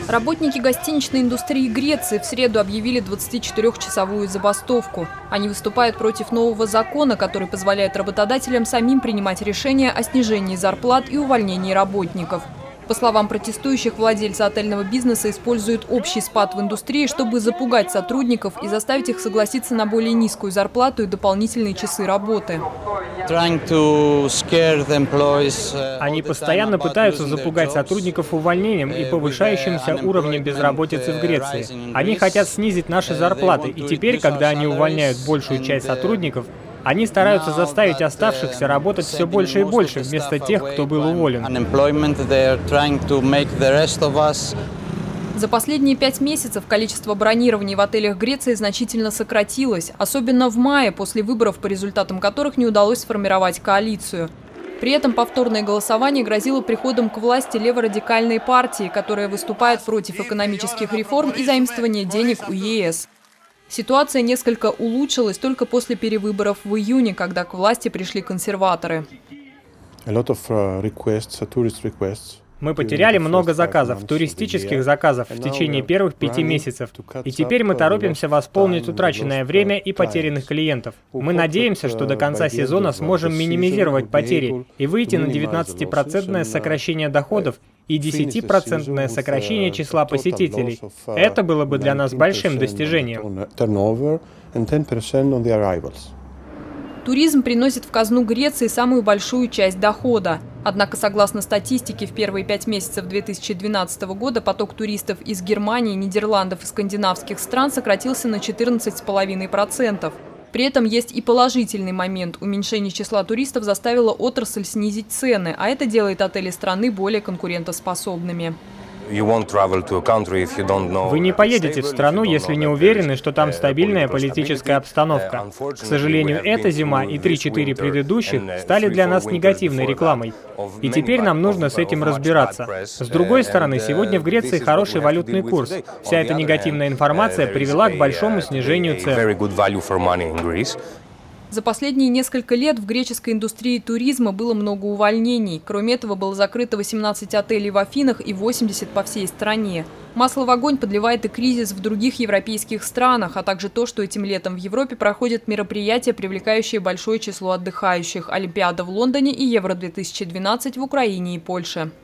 Работники гостиничной индустрии Греции в среду объявили 24-часовую забастовку. Они выступают против нового закона, который позволяет работодателям самим принимать решения о снижении зарплат и увольнении работников. По словам протестующих, владельцы отельного бизнеса используют общий спад в индустрии, чтобы запугать сотрудников и заставить их согласиться на более низкую зарплату и дополнительные часы работы. Они постоянно пытаются запугать сотрудников увольнением и повышающимся уровнем безработицы в Греции. Они хотят снизить наши зарплаты, и теперь, когда они увольняют большую часть сотрудников, они стараются заставить оставшихся работать все больше и больше, вместо тех, кто был уволен. За последние 5 месяцев количество бронирований в отелях Греции значительно сократилось, особенно в мае, после выборов, по результатам которых не удалось сформировать коалицию. При этом повторное голосование грозило приходом к власти леворадикальной партии, которая выступает против экономических реформ и заимствования денег у ЕС. Ситуация несколько улучшилась только после перевыборов в июне, когда к власти пришли консерваторы. Мы потеряли много заказов, туристических заказов, в течение первых 5 месяцев. И теперь мы торопимся восполнить утраченное время и потерянных клиентов. Мы надеемся, что до конца сезона сможем минимизировать потери и выйти на 19% сокращение доходов и 10% сокращение числа посетителей. Это было бы для нас большим достижением. Туризм приносит в казну Греции самую большую часть дохода. Однако, согласно статистике, в первые 5 месяцев 2012 года поток туристов из Германии, Нидерландов и скандинавских стран сократился на 14,5%. При этом есть и положительный момент. Уменьшение числа туристов заставило отрасль снизить цены, а это делает отели страны более конкурентоспособными. Вы не поедете в страну, если не уверены, что там стабильная политическая обстановка. К сожалению, эта зима и 3-4 предыдущих стали для нас негативной рекламой. И теперь нам нужно с этим разбираться. С другой стороны, сегодня в Греции хороший валютный курс. Вся эта негативная информация привела к большому снижению цен. За последние несколько лет в греческой индустрии туризма было много увольнений. Кроме этого, было закрыто 18 отелей в Афинах и 80 по всей стране. Масло в огонь подливает и кризис в других европейских странах, а также то, что этим летом в Европе проходят мероприятия, привлекающие большое число отдыхающих – Олимпиада в Лондоне и Евро-2012 в Украине и Польше.